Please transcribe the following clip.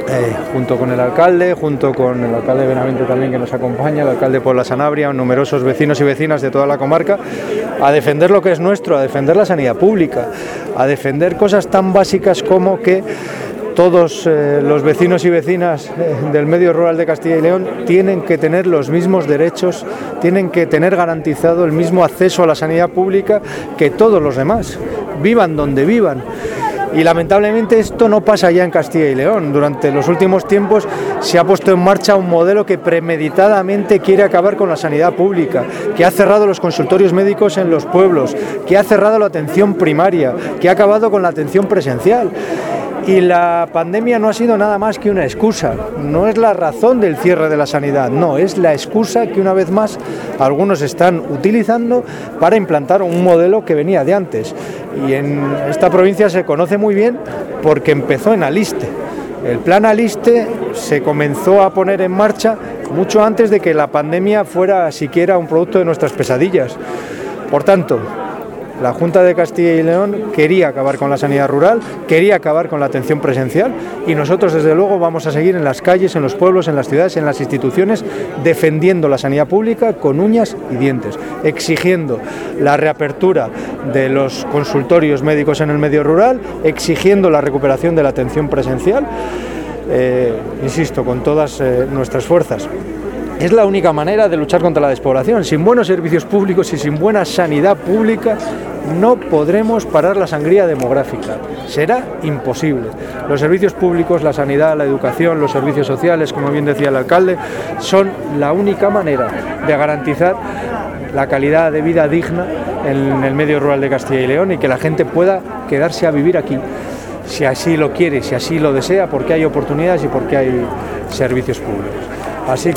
junto con el alcalde de Benavente también, que nos acompaña, el alcalde Paula Sanabria, numerosos vecinos y vecinas de toda la comarca, a defender lo que es nuestro, a defender la sanidad pública, a defender cosas tan básicas como que todos los vecinos y vecinas del medio rural de Castilla y León tienen que tener los mismos derechos, tienen que tener garantizado el mismo acceso a la sanidad pública que todos los demás, vivan donde vivan. Y lamentablemente esto no pasa ya en Castilla y León. Durante los últimos tiempos se ha puesto en marcha un modelo que premeditadamente quiere acabar con la sanidad pública, que ha cerrado los consultorios médicos en los pueblos, que ha cerrado la atención primaria, que ha acabado con la atención presencial. Y la pandemia no ha sido nada más que una excusa, no es la razón del cierre de la sanidad, no, es la excusa que una vez más algunos están utilizando para implantar un modelo que venía de antes. Y en esta provincia se conoce muy bien porque empezó en Aliste. El plan Aliste se comenzó a poner en marcha mucho antes de que la pandemia fuera siquiera un producto de nuestras pesadillas. Por tanto, la Junta de Castilla y León quería acabar con la sanidad rural, quería acabar con la atención presencial y nosotros desde luego vamos a seguir en las calles, en los pueblos, en las ciudades, en las instituciones defendiendo la sanidad pública con uñas y dientes, exigiendo la reapertura de los consultorios médicos en el medio rural, exigiendo la recuperación de la atención presencial, insisto, con todas nuestras fuerzas. Es la única manera de luchar contra la despoblación. Sin buenos servicios públicos y sin buena sanidad pública no podremos parar la sangría demográfica. Será imposible. Los servicios públicos, la sanidad, la educación, los servicios sociales, como bien decía el alcalde, son la única manera de garantizar la calidad de vida digna en el medio rural de Castilla y León y que la gente pueda quedarse a vivir aquí, si así lo quiere, si así lo desea, porque hay oportunidades y porque hay servicios públicos. Así